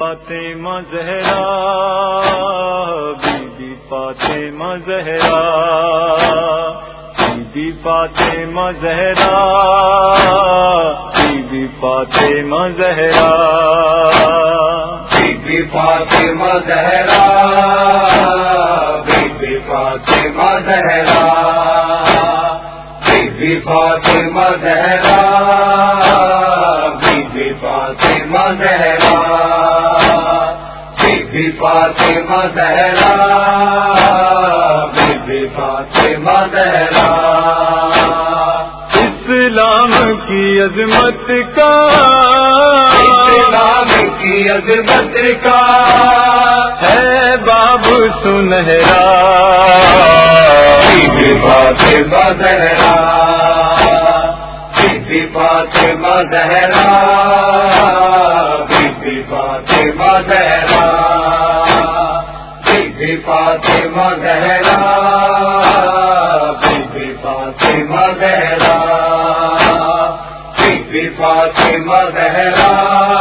فاطمہ زہرا بی بی فاطمہ زہرا بی بی فاطمہ زہرا بی بی فاطمہ زہرا بی بی فاطمہ زہرا بی بی فاطمہ زہرا بی بی فاطمہ زہرا بی بی فاطمہ زہرا بی بی فاطمہ زہرا بی بی فاطمہ زہرا اسلام کی عظمت کا اسلام کی عظمت کا ہے باب سنہرا بی بی فاطمہ زہرا بی بی فاطمہ زہرا بی بی فاطمہ زہرا بی بی فاطمہ زہرا بی بی فاطمہ زہرا بی بی فاطمہ زہرا